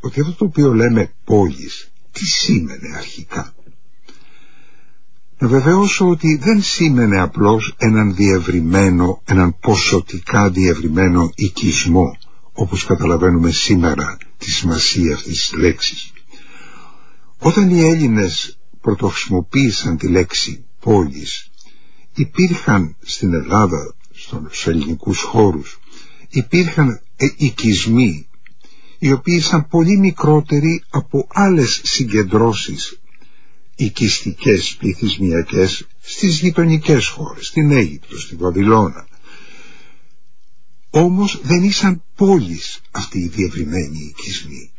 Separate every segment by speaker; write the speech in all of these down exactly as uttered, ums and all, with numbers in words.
Speaker 1: ότι αυτό το οποίο λέμε πόλης, τι σήμαινε αρχικά. Να βεβαιώσω ότι δεν σήμαινε απλώς έναν διευρυμένο, έναν ποσοτικά διευρυμένο οικισμό, όπως καταλαβαίνουμε σήμερα τη σημασία αυτής της λέξης. Όταν οι Έλληνες πρωτοχρησιμοποίησαν τη λέξη πόλης, υπήρχαν στην Ελλάδα, στους ελληνικούς χώρους, υπήρχαν οικισμοί οι οποίοι ήταν πολύ μικρότεροι από άλλες συγκεντρώσεις οικιστικές, πληθυσμιακές στις γειτονικές χώρες, στην Αίγυπτο, στην Βαβυλώνα. Όμως δεν ήσαν πόλεις αυτοί οι διευρυμένοι οικισμοί.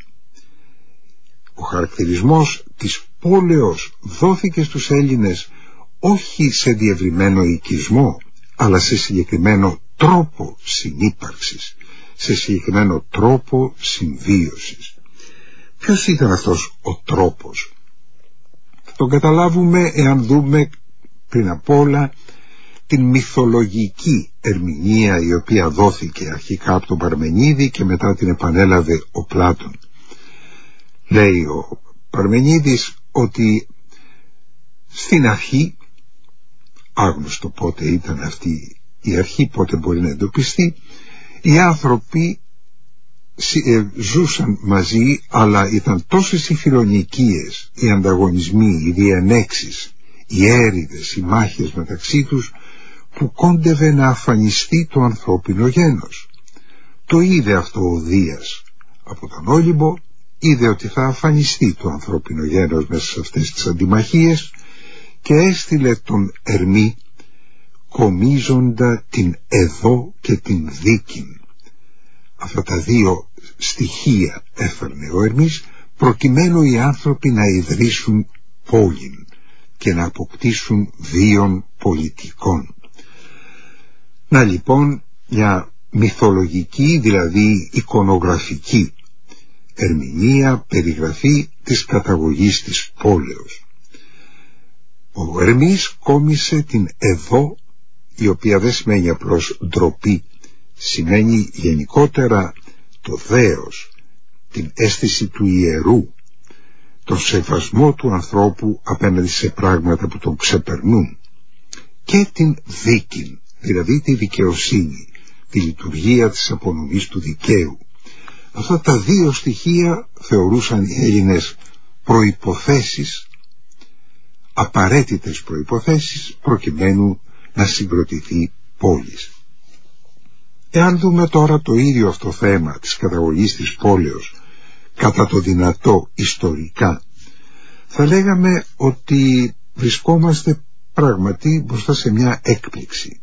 Speaker 1: Ο χαρακτηρισμός της πόλεως δόθηκε στους Έλληνες όχι σε διευρυμένο οικισμό, αλλά σε συγκεκριμένο τρόπο συνύπαρξης, σε συγκεκριμένο τρόπο συμβίωσης. Ποιος ήταν αυτός ο τρόπος? Θα τον καταλάβουμε εάν δούμε πριν απ' όλα την μυθολογική ερμηνεία η οποία δόθηκε αρχικά από τον Παρμενίδη και μετά την επανέλαβε ο Πλάτων. Λέει ο Παρμενίδης ότι στην αρχή, άγνωστο πότε ήταν αυτή η αρχή, πότε μπορεί να εντοπιστεί, οι άνθρωποι ζούσαν μαζί, αλλά ήταν τόσες οι φιλονικίες, οι ανταγωνισμοί, οι διενέξεις, οι έρηδες, οι μάχες μεταξύ τους, που κόντευε να αφανιστεί το ανθρώπινο γένος. Το είδε αυτό ο Δίας από τον Όλυμπο, είδε ότι θα αφανιστεί το ανθρώπινο γένος μέσα σε αυτές τις αντιμαχίες και έστειλε τον Ερμή κομίζοντα την Εδώ και την Δίκην. Αυτά τα δύο στοιχεία έφερνε ο Ερμής προκειμένου οι άνθρωποι να ιδρύσουν πόλην και να αποκτήσουν βίων πολιτικών. Να λοιπόν μια μυθολογική, δηλαδή εικονογραφική ερμηνεία, περιγραφή της καταγωγής της πόλεως. Ο Ερμής κόμισε την Εδώ, η οποία δεν σημαίνει απλώς ντροπή, σημαίνει γενικότερα το δέος, την αίσθηση του ιερού, τον σεβασμό του ανθρώπου απέναντι σε πράγματα που τον ξεπερνούν, και την δίκην, δηλαδή τη δικαιοσύνη, τη λειτουργία της απονομής του δικαίου. Αυτά τα δύο στοιχεία θεωρούσαν οι Έλληνες προϋποθέσεις, απαραίτητες προϋποθέσεις προκειμένου να συγκροτηθεί πόλης. Εάν δούμε τώρα το ίδιο αυτό θέμα της καταγωγής της πόλεως κατά το δυνατό ιστορικά, θα λέγαμε ότι βρισκόμαστε πράγματι μπροστά σε μια έκπληξη.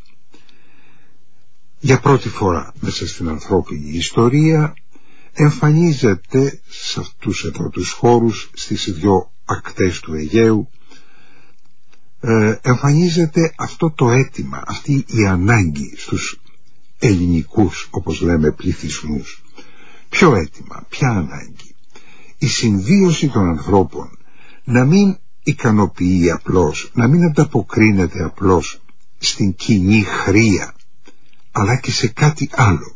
Speaker 1: Για πρώτη φορά μέσα στην ανθρώπινη ιστορία εμφανίζεται σε αυτούς εδώ τους χώρους, στις δυο ακτές του Αιγαίου, ε, εμφανίζεται αυτό το αίτημα, αυτή η ανάγκη στους ελληνικούς, όπως λέμε, πληθυσμούς. Ποιο αίτημα, ποια ανάγκη? Η συμβίωση των ανθρώπων να μην ικανοποιεί απλώς, να μην ανταποκρίνεται απλώς στην κοινή χρία, αλλά και σε κάτι άλλο.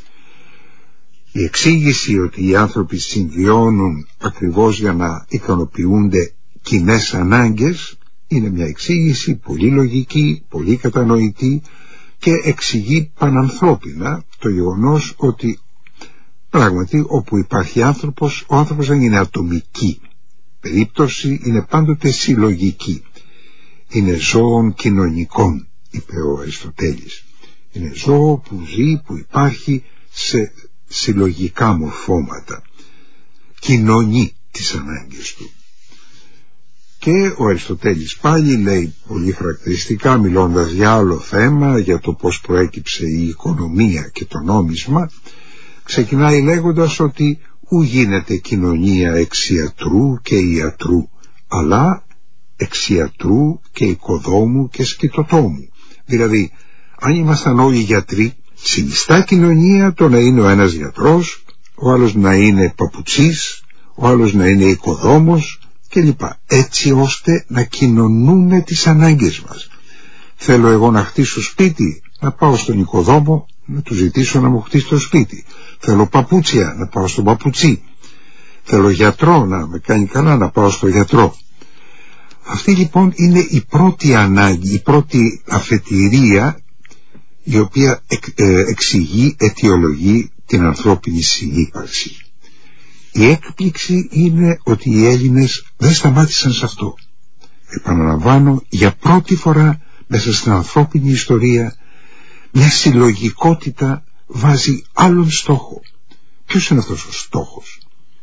Speaker 1: Η εξήγηση ότι οι άνθρωποι συμβιώνουν ακριβώς για να ικανοποιούνται κοινές ανάγκες είναι μια εξήγηση πολύ λογική, πολύ κατανοητή και εξηγεί πανανθρώπινα το γεγονός ότι πράγματι όπου υπάρχει άνθρωπος, ο άνθρωπος δεν είναι ατομική περίπτωση, είναι πάντοτε συλλογική. Είναι ζώων κοινωνικών, είπε ο Αριστοτέλης. Είναι ζώο που ζει, που υπάρχει σε συλλογικά μορφώματα, κοινωνεί τις ανάγκες του. Και ο Αριστοτέλης πάλι λέει πολύ χαρακτηριστικά, μιλώντας για άλλο θέμα, για το πώς προέκυψε η οικονομία και το νόμισμα, ξεκινάει λέγοντας ότι ου γίνεται κοινωνία εξ ιατρού και ιατρού, αλλά εξ ιατρού και οικοδόμου και σκητοτόμου. Δηλαδή, αν ήμασταν όλοι γιατροί, συνιστά κοινωνία το να είναι ο ένας γιατρός, ο άλλος να είναι παπουτσής, ο άλλος να είναι οικοδόμος κλπ. Έτσι ώστε να κοινωνούμε τις ανάγκες μας. Θέλω εγώ να χτίσω σπίτι, να πάω στον οικοδόμο, να του ζητήσω να μου χτίσει το σπίτι. Θέλω παπούτσια, να πάω στον παπουτσί. θέλω γιατρό, να με κάνει καλά, να πάω στο γιατρό. Αυτή λοιπόν είναι η πρώτη ανάγκη, η πρώτη αφετηρία, η οποία εξηγεί, αιτιολογεί την ανθρώπινη συνύπαρξη. Η έκπληξη είναι ότι οι Έλληνες δεν σταμάτησαν σε αυτό. Επαναλαμβάνω, για πρώτη φορά μέσα στην ανθρώπινη ιστορία μια συλλογικότητα βάζει άλλον στόχο. Ποιος είναι αυτός ο στόχος?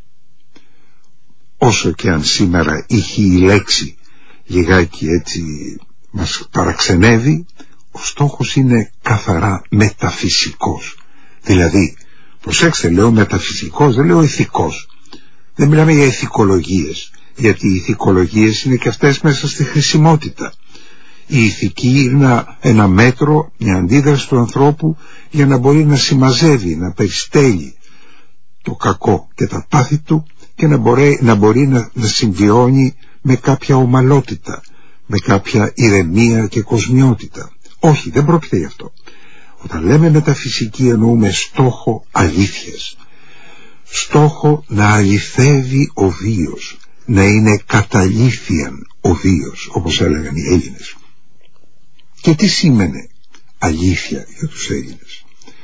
Speaker 1: Όσο και αν σήμερα είχε η λέξη λιγάκι έτσι μας παραξενεύει, ο στόχος είναι καθαρά μεταφυσικός. Δηλαδή, προσέξτε, λέω μεταφυσικός, δεν λέω ηθικός. Δεν μιλάμε για ηθικολογίες, γιατί οι ηθικολογίες είναι και αυτές μέσα στη χρησιμότητα. Η ηθική είναι ένα, ένα μέτρο, μια αντίδραση του ανθρώπου για να μπορεί να συμμαζεύει, να περιστέλει το κακό και τα πάθη του και να μπορεί να, μπορεί να, να συμβιώνει με κάποια ομαλότητα, με κάποια ηρεμία και κοσμιότητα. Όχι, δεν πρόκειται γι' αυτό. Όταν λέμε μεταφυσική εννοούμε στόχο αλήθειας. Στόχο να αληθεύει ο βίος, να είναι καταλήθιαν ο βίος, όπως έλεγαν οι Έλληνες. Και τι σήμαινε αλήθεια για τους Έλληνες?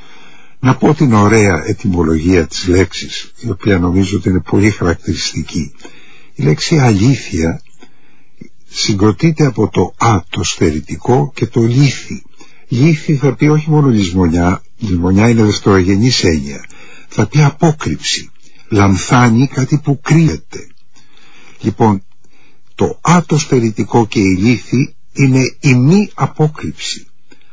Speaker 1: Να πω την ωραία ετυμολογία της λέξης, η οποία νομίζω ότι είναι πολύ χαρακτηριστική. Η λέξη αλήθεια συγκροτείται από το α, το στερητικό, και το λύθη. Λύθη θα πει όχι μόνο λησμονιά, λησμονιά είναι δευτερογενής έννοια, θα πει απόκρυψη, λανθάνει κάτι που κρύβεται. Λοιπόν, το α, το στερητικό και η λύθη είναι η μη απόκρυψη,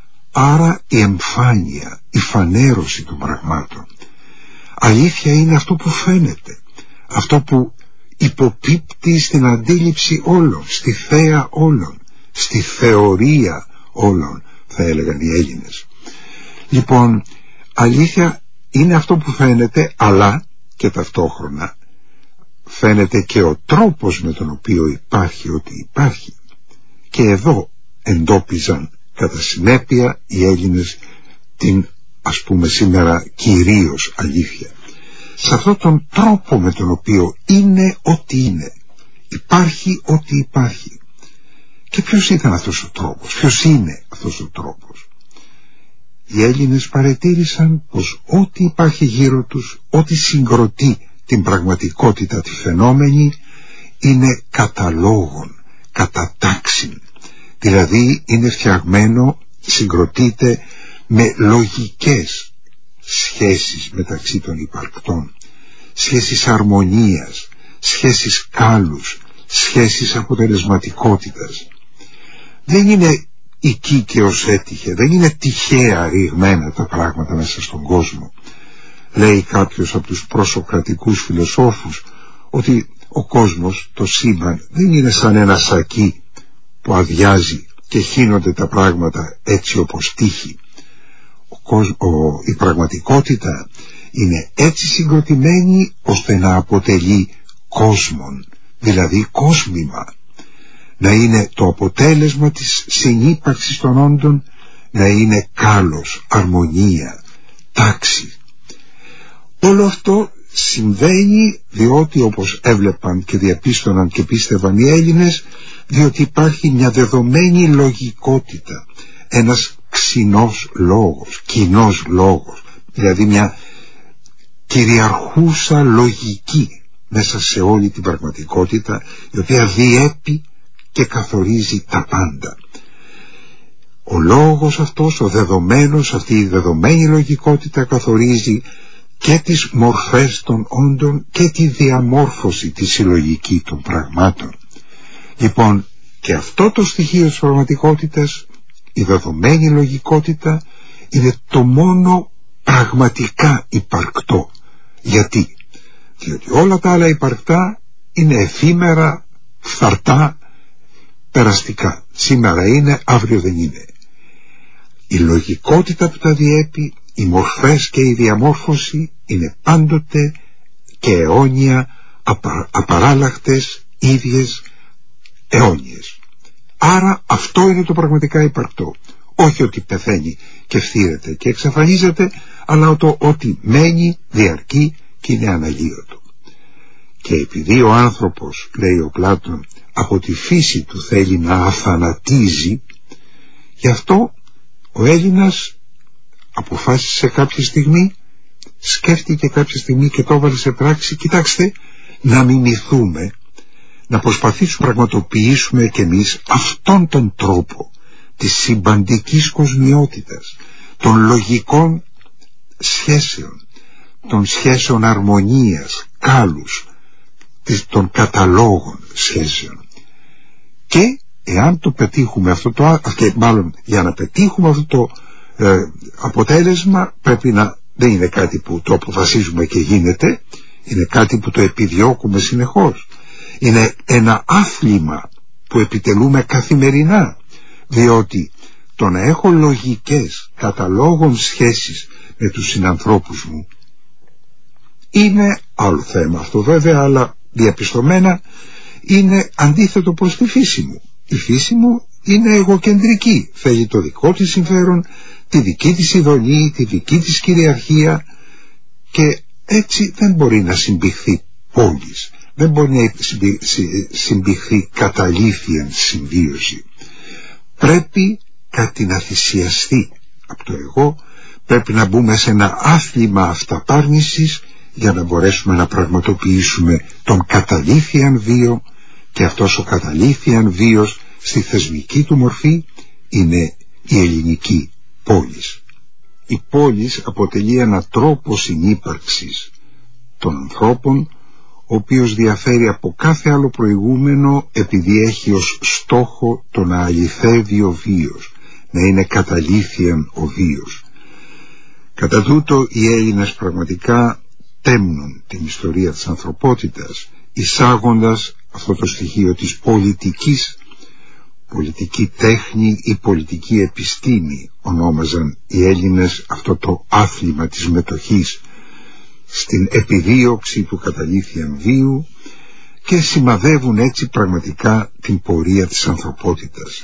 Speaker 1: άρα η εμφάνεια, η φανέρωση των πραγμάτων. Αλήθεια είναι αυτό που φαίνεται, αυτό που υποπίπτει στην αντίληψη όλων, στη θέα όλων, στη θεωρία όλων, θα έλεγαν οι Έλληνες. Λοιπόν, αλήθεια είναι αυτό που φαίνεται, αλλά και ταυτόχρονα φαίνεται και ο τρόπος με τον οποίο υπάρχει ότι υπάρχει. Και εδώ εντόπιζαν κατά συνέπεια οι Έλληνες την, ας πούμε σήμερα, κυρίως αλήθεια. Σε αυτόν τον τρόπο με τον οποίο είναι ό,τι είναι, υπάρχει ό,τι υπάρχει. Και ποιος ήταν αυτός ο τρόπος, ποιος είναι αυτός ο τρόπος? Οι Έλληνες παρατήρησαν πως ό,τι υπάρχει γύρω τους, ό,τι συγκροτεί την πραγματικότητα τη φαινόμενη, είναι κατά λόγων, κατά τάξην. Δηλαδή είναι φτιαγμένο, συγκροτείται με λογικές σχέσεις μεταξύ των υπαρκτών, σχέσεις αρμονίας, σχέσεις κάλους, σχέσεις αποτελεσματικότητας. Δεν είναι εκεί και ως έτυχε, δεν είναι τυχαία ρηγμένα τα πράγματα μέσα στον κόσμο. Λέει κάποιος από τους προσοκρατικούς φιλοσόφους ότι ο κόσμος, το σύμπαν, δεν είναι σαν ένα σακί που αδειάζει και χύνονται τα πράγματα έτσι όπως τύχει. Ο κόσμ, ο, η πραγματικότητα είναι έτσι συγκροτημένη ώστε να αποτελεί κόσμον, δηλαδή κόσμημα, να είναι το αποτέλεσμα της συνύπαρξης των όντων, να είναι κάλος, αρμονία, τάξη. Όλο αυτό συμβαίνει διότι, όπως έβλεπαν και διαπίστωναν και πίστευαν οι Έλληνες, διότι υπάρχει μια δεδομένη λογικότητα, ένας ξινός λόγος, κοινός λόγος, δηλαδή μια κυριαρχούσα λογική μέσα σε όλη την πραγματικότητα, η οποία διέπει και καθορίζει τα πάντα. Ο λόγος αυτός, ο δεδομένος, αυτή η δεδομένη λογικότητα καθορίζει και τις μορφές των όντων και τη διαμόρφωση τη συλλογική των πραγμάτων. Λοιπόν, και αυτό το στοιχείο της πραγματικότητας, η δεδομένη λογικότητα, είναι το μόνο πραγματικά υπαρκτό. Γιατί? Διότι όλα τα άλλα υπαρκτά είναι εφήμερα, φθαρτά, περαστικά. Σήμερα είναι, αύριο δεν είναι. Η λογικότητα που τα διέπει, οι μορφές και η διαμόρφωση είναι πάντοτε και αιώνια, απα, απαράλλαχτες, ίδιες, αιώνιες. Άρα αυτό είναι το πραγματικά υπαρκτό. Όχι ότι πεθαίνει και φθήρεται και εξαφανίζεται, αλλά το ότι μένει, διαρκεί και είναι αναλύωτο. Και επειδή ο άνθρωπος, λέει ο Πλάτων, από τη φύση του θέλει να αθανατίζει, γι' αυτό ο Έλληνας αποφάσισε κάποια στιγμή, σκέφτηκε κάποια στιγμή και το έβαλε σε πράξη, κοιτάξτε, να μιμηθούμε, να προσπαθήσουμε να πραγματοποιήσουμε κι εμείς αυτόν τον τρόπο της συμπαντικής κοσμιότητας, των λογικών σχέσεων, των σχέσεων αρμονίας, κάλους, των καταλόγων σχέσεων. Και εάν το πετύχουμε αυτό το, και μάλλον για να πετύχουμε αυτό το ε, αποτέλεσμα, πρέπει να, δεν είναι κάτι που το αποφασίζουμε και γίνεται, είναι κάτι που το επιδιώκουμε συνεχώς. Είναι ένα άθλημα που επιτελούμε καθημερινά, διότι το να έχω λογικές καταλόγων σχέσεις με τους συνανθρώπους μου είναι άλλο θέμα αυτό βέβαια, αλλά διαπιστωμένα είναι αντίθετο προς τη φύση μου. Η φύση μου είναι εγωκεντρική, θέλει το δικό της συμφέρον, τη δική της ειδονή, τη δική της κυριαρχία, και έτσι δεν μπορεί να συμπηχθεί πόλης, δεν μπορεί να συμπηχθεί καταλήθιαν συμβίωση. Πρέπει κάτι να θυσιαστεί από το εγώ, πρέπει να μπούμε σε ένα άθλημα αυταπάρνησης για να μπορέσουμε να πραγματοποιήσουμε τον καταλήθιαν βίο, και αυτός ο καταλήθιαν βίος στη θεσμική του μορφή είναι η ελληνική πόλης. Η πόλης αποτελεί ένα τρόπο συνύπαρξης των ανθρώπων, ο οποίος διαφέρει από κάθε άλλο προηγούμενο επειδή έχει ως στόχο το να αληθεύει ο βίος, να είναι καταλήθιαν ο βίος. Κατά τούτο οι Έλληνες πραγματικά τέμνουν την ιστορία της ανθρωπότητας, εισάγοντας αυτό το στοιχείο της πολιτικής, πολιτική τέχνη ή πολιτική επιστήμη ονόμαζαν οι Έλληνες αυτό το άθλημα της μετοχής στην επιδίωξη του καταλήθιαν βίου, και σημαδεύουν έτσι πραγματικά την πορεία της ανθρωπότητας.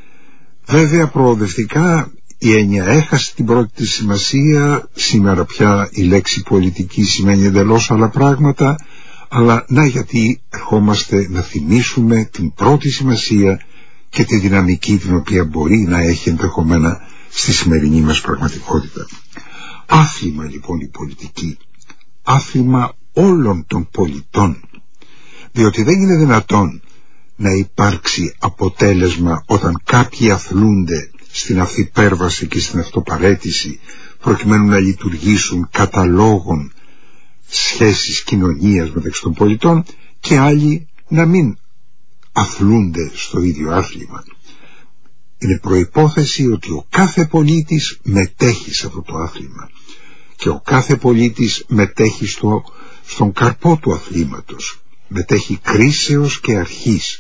Speaker 1: Βέβαια προοδευτικά η έννοια έχασε την πρώτη της σημασία, σήμερα πια η λέξη πολιτική σημαίνει εντελώς άλλα πράγματα, αλλά να γιατί ερχόμαστε να θυμίσουμε την πρώτη σημασία και τη δυναμική την οποία μπορεί να έχει ενδεχομένα στη σημερινή μας πραγματικότητα. Άθλημα λοιπόν η πολιτική, άθλημα όλων των πολιτών, διότι δεν είναι δυνατόν να υπάρξει αποτέλεσμα όταν κάποιοι αθλούνται στην αυθυπέρβαση και στην αυτοπαρέτηση προκειμένου να λειτουργήσουν καταλόγων σχέσεις κοινωνίας μεταξύ των πολιτών, και άλλοι να μην αθλούνται στο ίδιο άθλημα. Είναι προϋπόθεση ότι ο κάθε πολίτης μετέχει σε αυτό το άθλημα, και ο κάθε πολίτης μετέχει στο, στον καρπό του αθλήματος, μετέχει κρίσεως και αρχής,